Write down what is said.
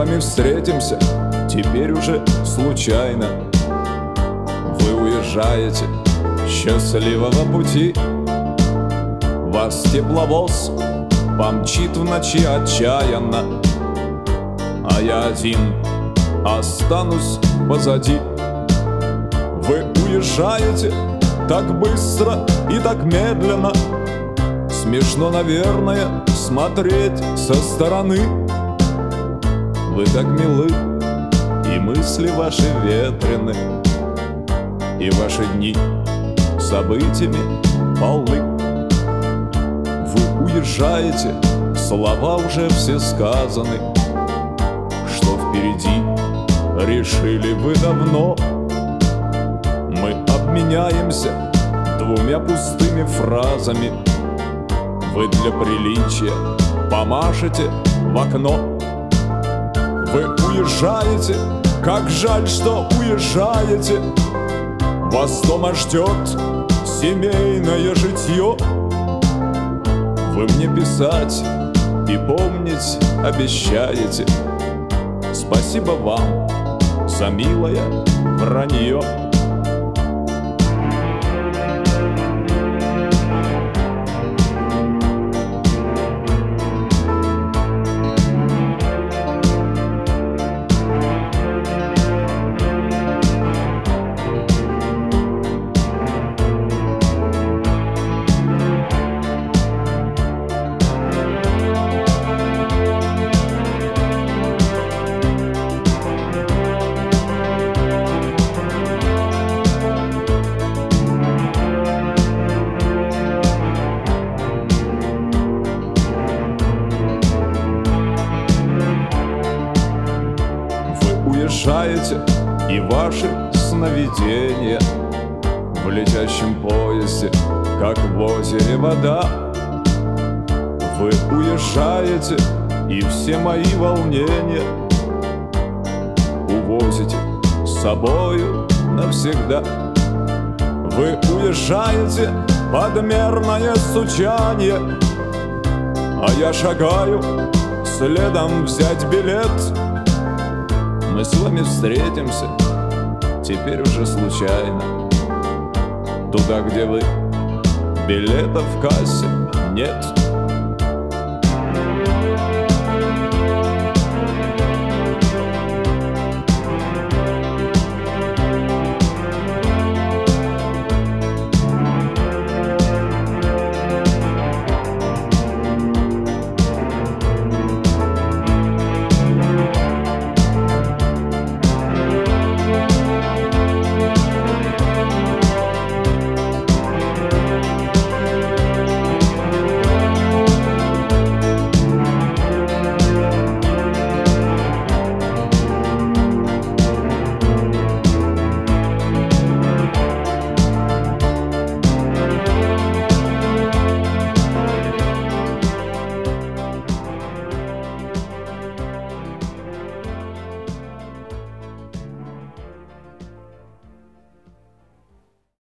вами встретимся, теперь уже случайно. Вы уезжаете, счастливого пути. Вас тепловоз помчит в ночи отчаянно, а я один останусь позади. Вы уезжаете так быстро и так медленно. Смешно, наверное, смотреть со стороны. Вы так милы, и мысли ваши ветрены, и ваши дни событиями полны. Вы уезжаете, слова уже все сказаны. Что впереди, решили вы давно. Мы обменяемся двумя пустыми фразами. Вы для приличия помашете в окно. Вы уезжаете, как жаль, что уезжаете. Вас дома ждет семейное житье. Вы мне писать и помнить обещаете. Спасибо вам за милое вранье. Уезжаете, и ваши сновидения в летящем поезде, как в озере вода. Вы уезжаете, и все мои волнения увозите с собою навсегда. Вы уезжаете под мерное стучание, а я шагаю следом взять билет. Мы с вами встретимся, теперь уже случайно, туда, где вы, билетов в кассе нет.